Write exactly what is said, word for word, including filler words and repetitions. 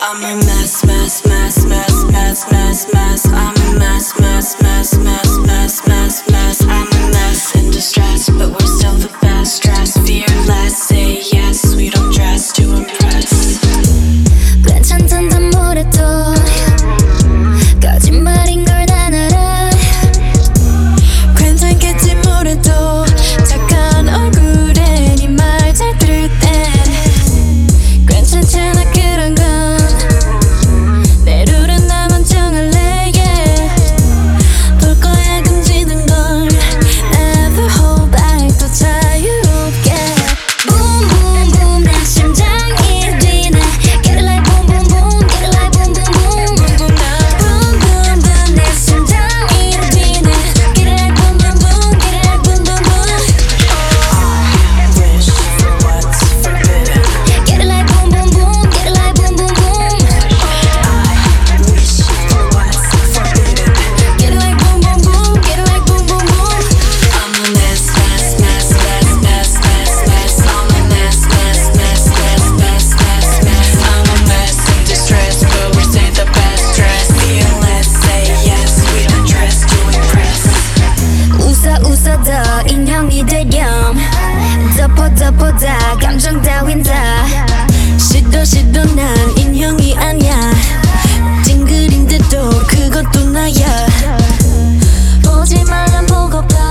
I'm a mess, mess, mess, mess, mess, mess, mess. I'm a mess, mess, mess, mess, mess, mess, mess. I'm a mess in distress, but we're still the best. Dress fearless, say yes. We don't dress to impress. 괜찮단다 뭐래도 거짓말인 걸 난 알아. 괜찮겠지 뭐래도 착한 얼굴에 네 말 잘 들을 땐 괜찮잖아 그런 건. 내 룰은 나만 정할래 yeah. 볼 거야 금지된 걸 Never hold back 더 자유롭게. Boom boom boom 내 심장이 뛰네. Get it like boom boom boom. Get it like boom boom boom. Boom boom boom boom boom 내 심장이 뛰네. Get it like boom boom boom. Get it like boom boom boom. I wish for what's forbidden. Get it like boom boom boom. Get it like boom boom boom. I wish for what's forbidden. Get it like boom boom boom. Get it like boom boom boom. I'm a mess, mess, mess, mess, mess, mess, mess. I'm a mess, mess, mess, mess, mess, mess, mess. I'm a mess in distress, but we say the best dress. Fearless, say yes. We don't dress to impress. 웃어 웃어 더 인형이 되렴. 덮어 덮어 다 감정 따윈 다. 시도 시도 난 인형이 아니야. 찡그린데도 그것도 나야. 보지 말란 보고파.